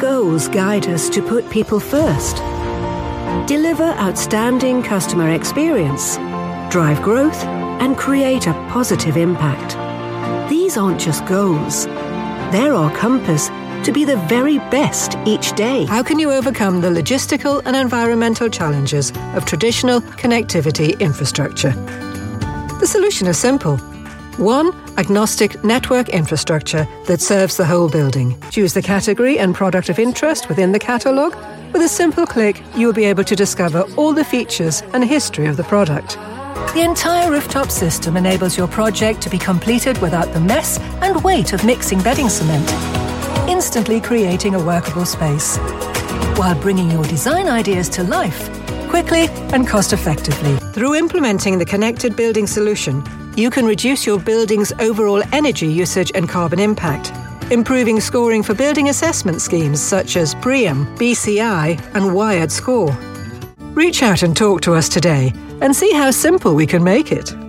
goals guide us to put people first, deliver outstanding customer experience, drive growth, and create a positive impact. These aren't just goals. They're our compass to be the very best each day. How can you overcome the logistical and environmental challenges of traditional connectivity infrastructure? The solution is simple. One agnostic network infrastructure that serves the whole building. Choose the category and product of interest within the catalogue. With a simple click, you will be able to discover all the features and history of the product. The entire rooftop system enables your project to be completed without the mess and weight of mixing bedding cement, instantly creating a workable space, while bringing your design ideas to life quickly and cost-effectively. Through implementing the Connected Building Solution, you can reduce your building's overall energy usage and carbon impact, improving scoring for building assessment schemes such as BREEAM, BCI and Wired Score. Reach out and talk to us today and see how simple we can make it.